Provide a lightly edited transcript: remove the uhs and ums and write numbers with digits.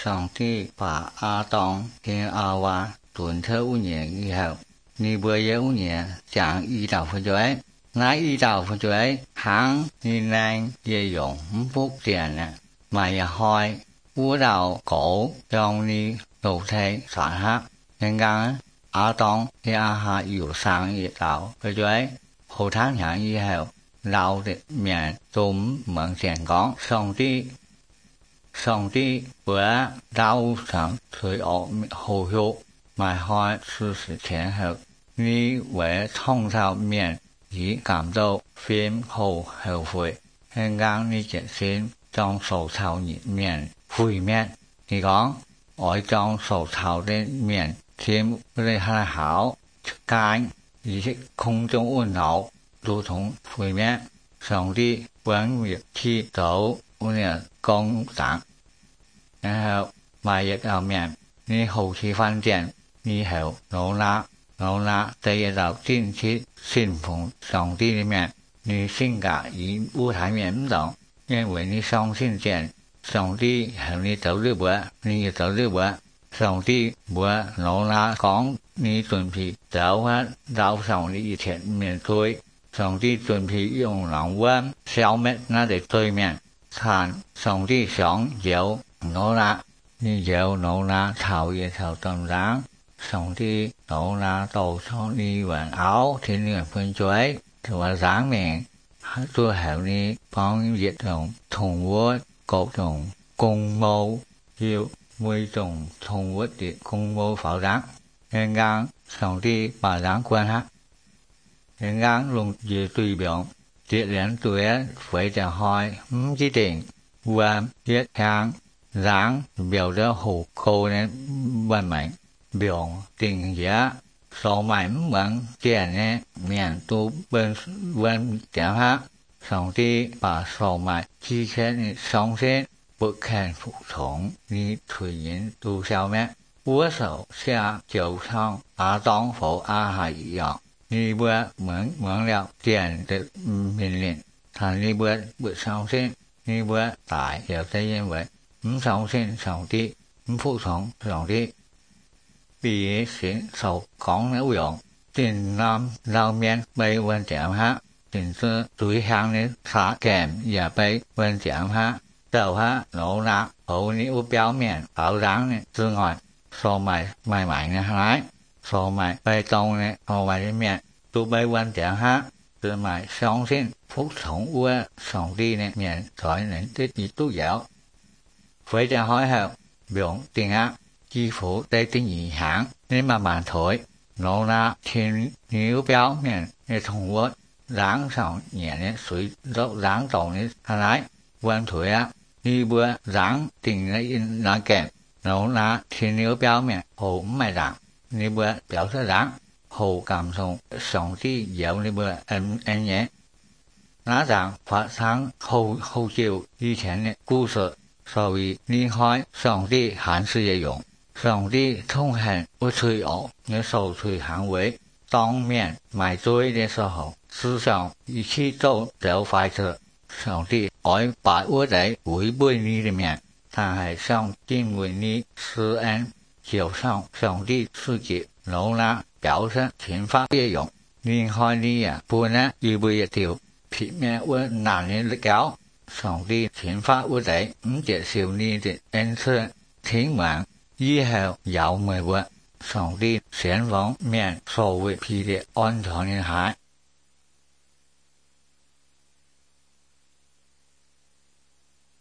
上帝把亚当跟夏娃炖特5年以后，尼泊尔5年将遇到犯罪，那遇到犯罪，行你能也用不见了，mà hỏi vũ đạo cổ trong ni đầu thầy soạn hát nên gan á tông thì á hạ yếu sang y đạo với dưới hồ tháng hàng y hậu đạo de miền tôm mượn tiền con song đi bữa đạo sang thời ở hồ hiệu mà hỏi sự sự thiện hợp ni về thông thạo miền以感到非后后悔nên gan ni解释trong sổ thảo miền vui miền thì có ở trong sổ thảo đến miền thêm cái hai hảo cái ý không trong ôn não lưu thông vui miền xong đi vấn việc thi đấu là công tác然后买一道面你后期发展你后老拉这一道近期信奉上帝里面你性格与舞台面不同因为你相信见上帝和你走日不你也走日不上帝不老拉讲你准备走啊走上你一天面对上帝准备用人温消灭那的对面看上帝想有老拉你有老拉讨厌讨当然上帝老拉到cho你玩áo thì你分追就话sáng miệng tôi hiểu ni con việt đồng thùng quốc cổ đồng công mâu yêu môi đồng thùng quốc địa công mâu pháo đáng nên gang sòng đi bà đáng quan hát nên gang luôn về tùy biểu địa điểm tuổi phải trả hỏi chỉ định và viết hàng dáng biểu đó hồ câu nên văn mạnh biểu tình giá số mảnh bằng tiền này miền tu bên chẳng hát上帝把手脉之前的上线不看服从你推人都消灭我手下就像阿当和阿海一样你不蒙了点的命令但你不上线你不大有的因为不上线上帝不服从上帝比行手讲有用电南老面被问讲哈tình sư tuổi hàng đến xá kèm và bay bên chẳng ha đầu ha nổ nát hậu ní úp béo miệng ảo ráng này từ ngoài so mày mày này hái so mày bay tông này so mày đến miệng tu bay bên chẳng ha từ mày sống xin phúc sống ua sống đi này miệng thoại này tết gì tu dạo với cha hỏi hậu biểu tiền ác chi phủ đây tiếng nhị hãng nên mà bàn thổi nổ nát thiên ní úp béo miệng để thùng quốc ráng sòng nhẹ này suy dốc ráng tàu này hắn lái quan thủy á đi bữa ráng tình nó kèm nấu ná thì nếu béo mẹ hồ mày ráng đi bữa béo sẽ ráng hồ cảm xúc sống thì dạo đi bữa em nhé ná rằng phát sáng hồ chiều以前的故事所以你开上帝还是也用上帝痛恨不吹偶你受吹行为当面买追的时候思想一起都走快车上帝爱把我在违背你的面他还想因为你施恩就上上帝自己老拉表示前发也用你看你呀不能预备一条皮面我男人的搞上帝前发我在不接受你的恩赐听完以后要没我上帝前方面所谓批的安全的海